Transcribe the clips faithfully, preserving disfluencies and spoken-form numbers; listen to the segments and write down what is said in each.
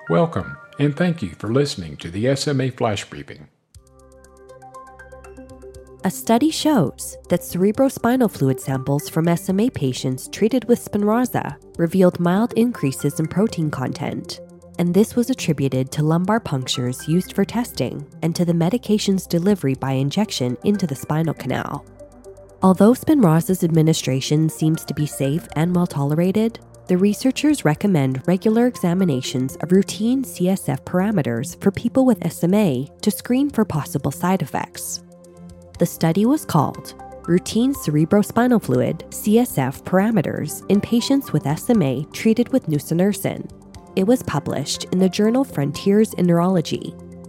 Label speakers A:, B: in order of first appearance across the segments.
A: Welcome, and thank you for listening to the S M A Flash Briefing.
B: A study shows that cerebrospinal fluid samples from S M A patients treated with Spinraza revealed mild increases in protein content, and this was attributed to lumbar punctures used for testing and to the medication's delivery by injection into the spinal canal. Although Spinraza's administration seems to be safe and well tolerated, the researchers recommend regular examinations of routine C S F parameters for people with S M A to screen for possible side effects. The study was called Routine Cerebrospinal Fluid C S F Parameters in Patients with S M A Treated with Nusinersen. It was published in the journal Frontiers in Neurology.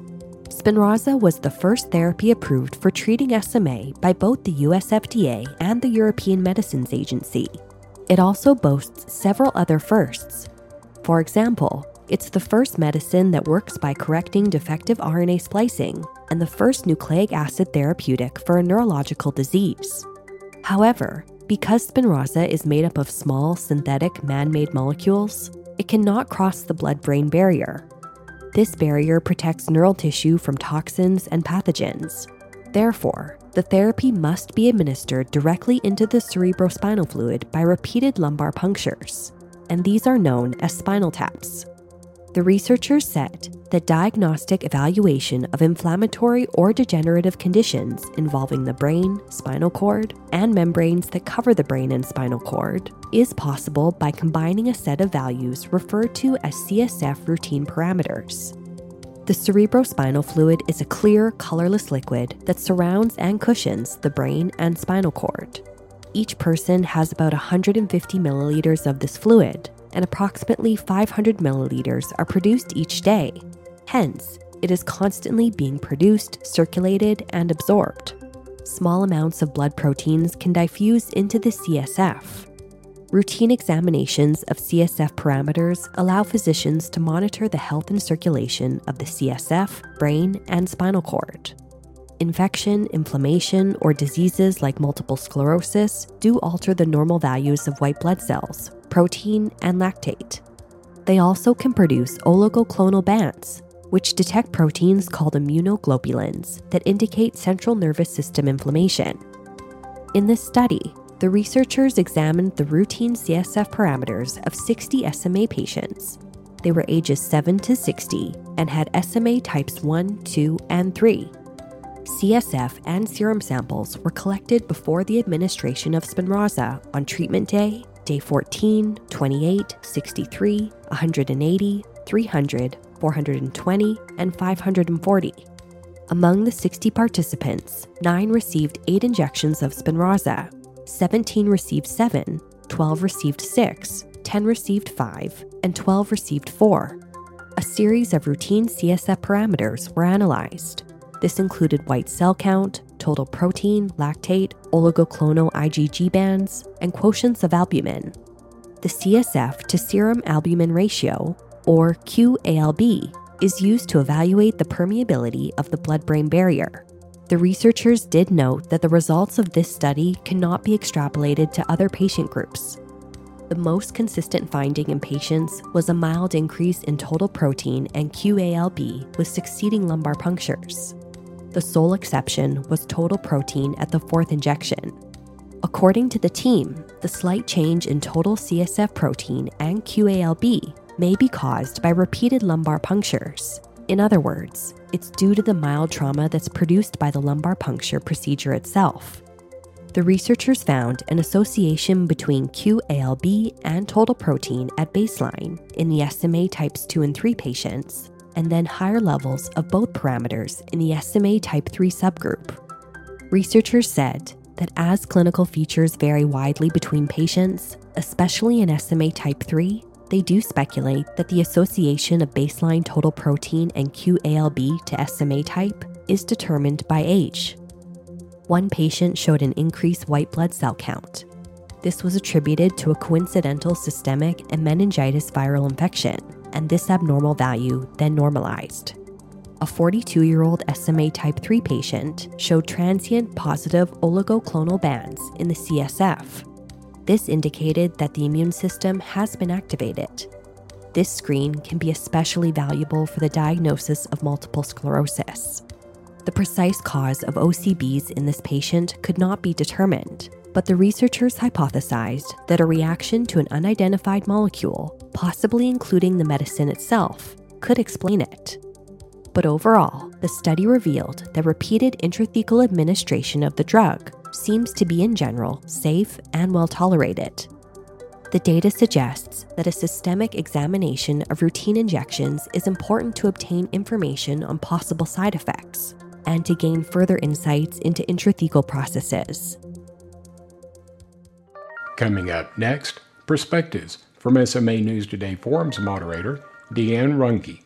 B: Spinraza was the first therapy approved for treating S M A by both the U S F D A and the European Medicines Agency. It also boasts several other firsts. For example, it's the first medicine that works by correcting defective R N A splicing and the first nucleic acid therapeutic for a neurological disease. However, because Spinraza is made up of small, synthetic, man-made molecules, it cannot cross the blood-brain barrier. This barrier protects neural tissue from toxins and pathogens. Therefore, the therapy must be administered directly into the cerebrospinal fluid by repeated lumbar punctures, and these are known as spinal taps. The researchers said that diagnostic evaluation of inflammatory or degenerative conditions involving the brain, spinal cord, and membranes that cover the brain and spinal cord is possible by combining a set of values referred to as C S F routine parameters. The cerebrospinal fluid is a clear, colorless liquid that surrounds and cushions the brain and spinal cord. Each person has about one hundred fifty milliliters of this fluid, and approximately five hundred milliliters are produced each day. Hence, it is constantly being produced, circulated, and absorbed. Small amounts of blood proteins can diffuse into the C S F. Routine examinations of C S F parameters allow physicians to monitor the health and circulation of the C S F, brain, and spinal cord. Infection, inflammation, or diseases like multiple sclerosis do alter the normal values of white blood cells, protein, and lactate. They also can produce oligoclonal bands, which detect proteins called immunoglobulins that indicate central nervous system inflammation. In this study, the researchers examined the routine C S F parameters of sixty S M A patients. They were ages seven to sixty and had S M A types one, two, and three. C S F and serum samples were collected before the administration of Spinraza on treatment day, day fourteen, twenty-eight, sixty-three, one hundred eighty, three hundred, four hundred twenty, and five hundred forty. Among the sixty participants, nine received eight injections of Spinraza, seventeen received seven, twelve received six, ten received five, and twelve received four. A series of routine C S F parameters were analyzed. This included white cell count, total protein, lactate, oligoclonal IgG bands, and quotients of albumin. The C S F to serum albumin ratio, or Q A L B, is used to evaluate the permeability of the blood-brain barrier. The researchers did note that the results of this study cannot be extrapolated to other patient groups. The most consistent finding in patients was a mild increase in total protein and Q A L B with succeeding lumbar punctures. The sole exception was total protein at the fourth injection. According to the team, the slight change in total C S F protein and Q A L B may be caused by repeated lumbar punctures. In other words, it's due to the mild trauma that's produced by the lumbar puncture procedure itself. The researchers found an association between Q A L B and total protein at baseline in the S M A types two and three patients, and then higher levels of both parameters in the S M A type three subgroup. Researchers said that as clinical features vary widely between patients, especially in S M A type three, they do speculate that the association of baseline total protein and Q A L B to S M A type is determined by age. One patient showed an increased white blood cell count. This was attributed to a coincidental systemic and meningitis viral infection, and this abnormal value then normalized. A forty-two-year-old S M A type three patient showed transient positive oligoclonal bands in the C S F. This indicated that the immune system has been activated. This screen can be especially valuable for the diagnosis of multiple sclerosis. The precise cause of O C Bs in this patient could not be determined, but the researchers hypothesized that a reaction to an unidentified molecule, possibly including the medicine itself, could explain it. But overall, the study revealed that repeated intrathecal administration of the drug seems to be in general safe and well tolerated. The data suggests that a systemic examination of routine injections is important to obtain information on possible side effects and to gain further insights into intrathecal processes.
A: Coming up next, perspectives from S M A News Today Forums moderator Deanne Runge.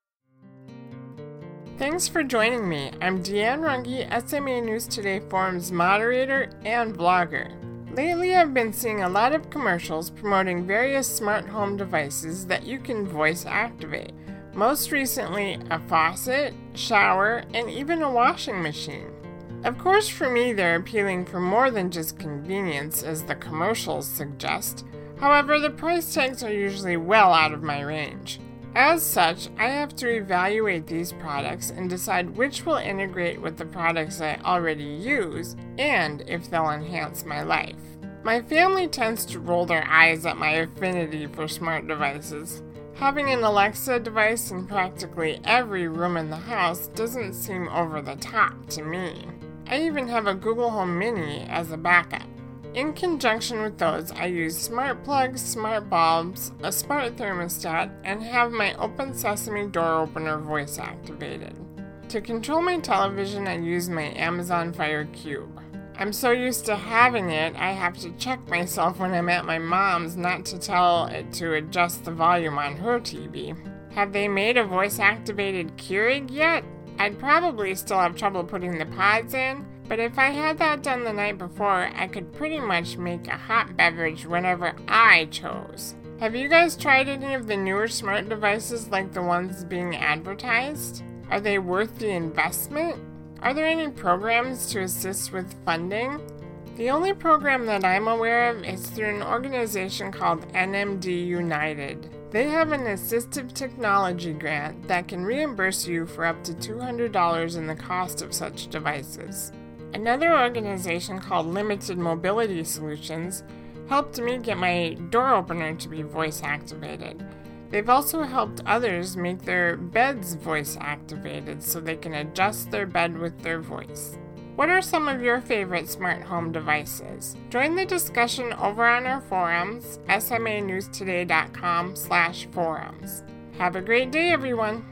C: Thanks for joining me. I'm Deanne Runge, S M A News Today Forums moderator and vlogger. Lately, I've been seeing a lot of commercials promoting various smart home devices that you can voice activate. Most recently, a faucet, shower, and even a washing machine. Of course, for me, they're appealing for more than just convenience, as the commercials suggest. However, the price tags are usually well out of my range. As such, I have to evaluate these products and decide which will integrate with the products I already use and if they'll enhance my life. My family tends to roll their eyes at my affinity for smart devices. Having an Alexa device in practically every room in the house doesn't seem over the top to me. I even have a Google Home Mini as a backup. In conjunction with those, I use smart plugs, smart bulbs, a smart thermostat, and have my Open Sesame door opener voice activated. To control my television, I use my Amazon Fire Cube. I'm so used to having it, I have to check myself when I'm at my mom's not to tell it to adjust the volume on her T V. Have they made a voice-activated Keurig yet? I'd probably still have trouble putting the pods in, but if I had that done the night before, I could pretty much make a hot beverage whenever I chose. Have you guys tried any of the newer smart devices like the ones being advertised? Are they worth the investment? Are there any programs to assist with funding? The only program that I'm aware of is through an organization called N M D United. They have an assistive technology grant that can reimburse you for up to two hundred dollars in the cost of such devices. Another organization called Limited Mobility Solutions helped me get my door opener to be voice activated. They've also helped others make their beds voice activated so they can adjust their bed with their voice. What are some of your favorite smart home devices? Join the discussion over on our forums, S M A news today dot com slash forums. Have a great day, everyone.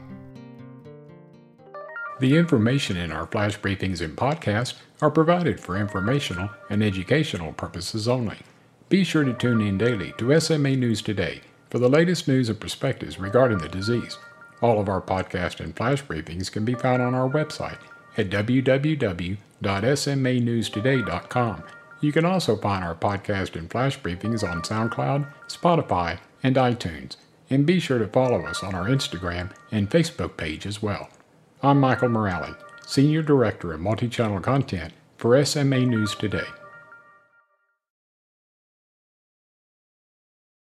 A: The information in our flash briefings and podcasts are provided for informational and educational purposes only. Be sure to tune in daily to S M A News Today for the latest news and perspectives regarding the disease. All of our podcast and flash briefings can be found on our website at w w w dot s m a news today dot com. You can also find our podcast and flash briefings on SoundCloud, Spotify, and iTunes. And be sure to follow us on our Instagram and Facebook page as well. I'm Michael Morale, Senior Director of Multi-Channel Content for S M A News Today.